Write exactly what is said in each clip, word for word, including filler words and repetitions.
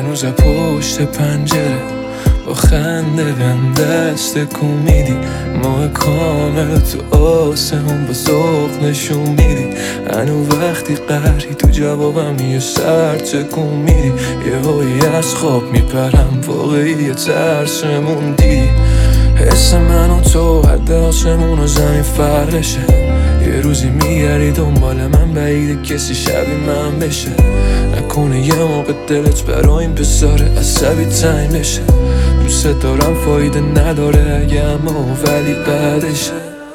هنوز پشت پنجره با خنده بهم دست کن میدی، ماه کامل تو آسمون با ذوق نشون میدی. هنو وقتی قهری تو جوابم یه سر تکون میدی، یه هایی از خواب میپرم واقعی یه ترسمون دیدی. حس من و تو حد آسمون و زمین فرقشه، یه روزی میگردی دنبال من بعیده کسی شبیه من بشه. نکنه یه موقع دلت برای این پسر عصبی تنگ بشه. دوست دارم فایده نداره اگه اما ولی بعدشه.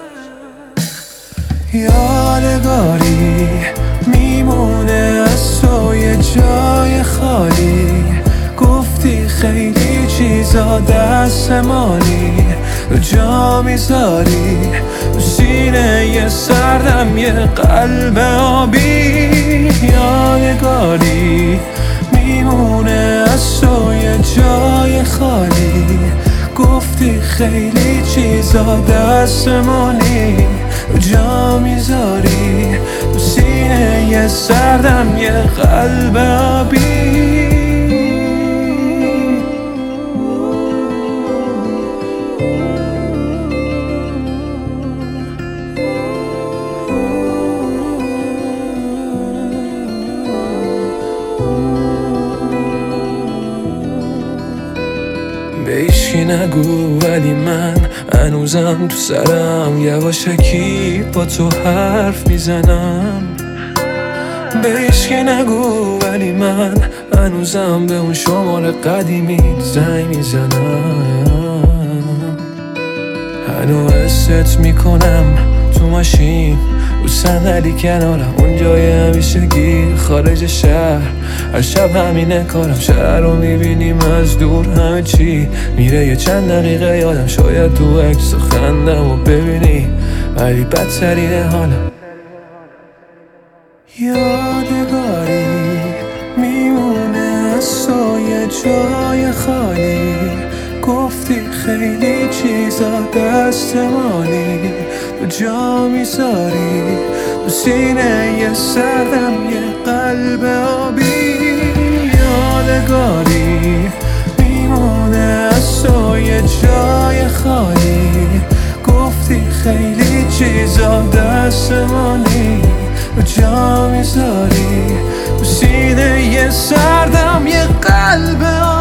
یادگاری میمونه از تو یه جای خالی، گفتی خیلی چیزا دست مالی رو جا میذاری تو سینه یه سردم یه قلب آبی. یادگاری میمونه از تو یه جای خالی، گفتی خیلی چیزا دست مالی رو جا میذاری تو سینه یه سردم یه قلب آبی. به هیچکی نگو ولی من هنوزم تو سرم یواشکی با تو حرف میزنم. به هیچکی نگو ولی من هنوزم به اون شماره قدیمی زنگ میزنم. هنو حست میکنم تو ماشین رو صندلی کنارم، اون جای همیشگی خارج شهر. هر شب همینه کارم، شهر رو میبینیم از دور همه چی میره یه چند دقیقه یادم، شاید تو عکس خندم و ببینی ولی بدترینه حالم. یادگاری میمونه از تو یه جای خالی، گفتی خیلی چیزا دست مالی تو جا میذاری تو سینه یه سردم یه قلب آبی. یادگاری میمونه از تو یه جای خالی، گفتی خیلی چیزا دست مالی رو جا میذاری تو سینه یه سردم یه قلب آبی.